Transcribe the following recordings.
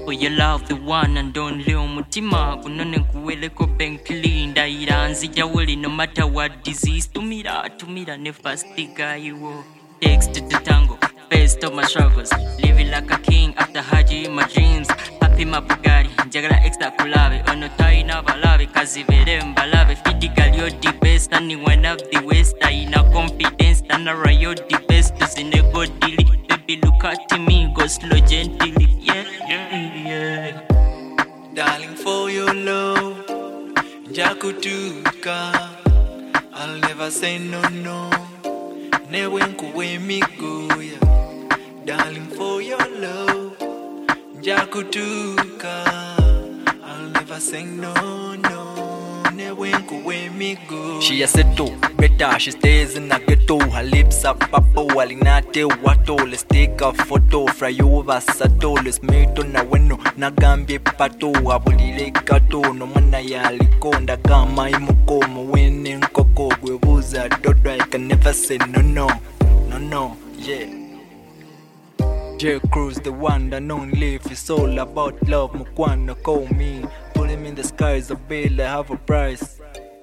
For your love, the one and only umutima kunone kuweleko benkli ndaira nzija wuli no matter what disease tumira ne fastiga iwo text to tango face to my struggles living like a king after haji my dreams happy my Bugatti njagala extra kulave ono taina balave kazi veremba lave fidigal yo the best and one of the west ina confidence and rayo the best zine go delete baby look at me go slow gently yeah. Darling, for your love, Jakutuka, I'll never say no. Never kuwe mi go, yeah. Darling, for your love, Jakutuka, I'll never say no. Never kuwe mi go. She a seto, better she stays in a ghetto. Her lips are purple, alinate wato. Let's take a photo, fry over sato. Let's meet on a window, nagambi pato. Abulile kato, no mana ya liko. Ndagama imuko, muwene nkoko. Gwebuza dodo, I can never say no, yeah. J. Cruz, the one that only if it's all about love. Mukwana call me, put him in the skies, a bill, I have a price.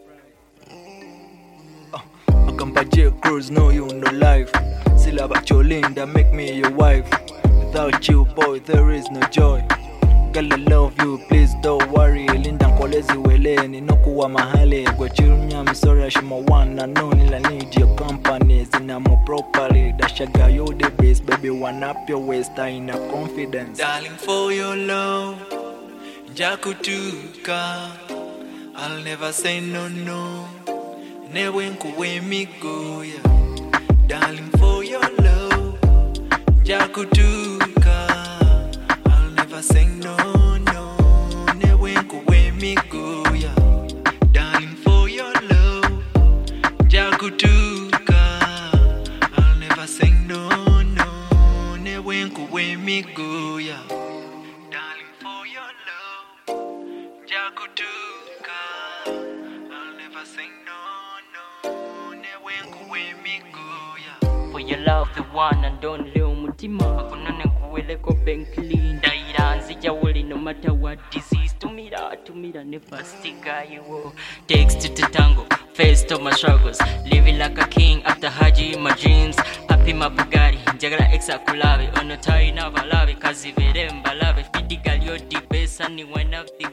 I come by J. Cruz, know you no life. Still about your Linda, make me your wife. Without you, boy, there is no joy. Girl, I love you, please don't worry. Linda kolezi weleni, nokuwa mahali. Kwa chirunya misora shima wana, no nila need your company. Zinamo properly, dashaga you the best. Baby, one up your waist, I in a confidence. Darling, for your love, Jakutuka, I'll never say no. Never kuwe mi go, yeah. Darling, for your love, Jakutuka, I'll never say no. Never kuwe mi go, yeah. Darling, for your love, Jakutuka, I'll never say no. Never kuwe mi go, yeah. Darling, for your love, Jakutuka, I'll never say no. Never kuwe mi go, yeah. For your love, the one and only umutima kunone kuweleko benkli ndaira nzija wuli no matter what disease tumira ne fastiga iwo text to tango face to my struggles living like a king after haji my dreams happy my Bugatti njagala extra kulave ono taina balave kazi veremba lave fidigal yo the best and one of the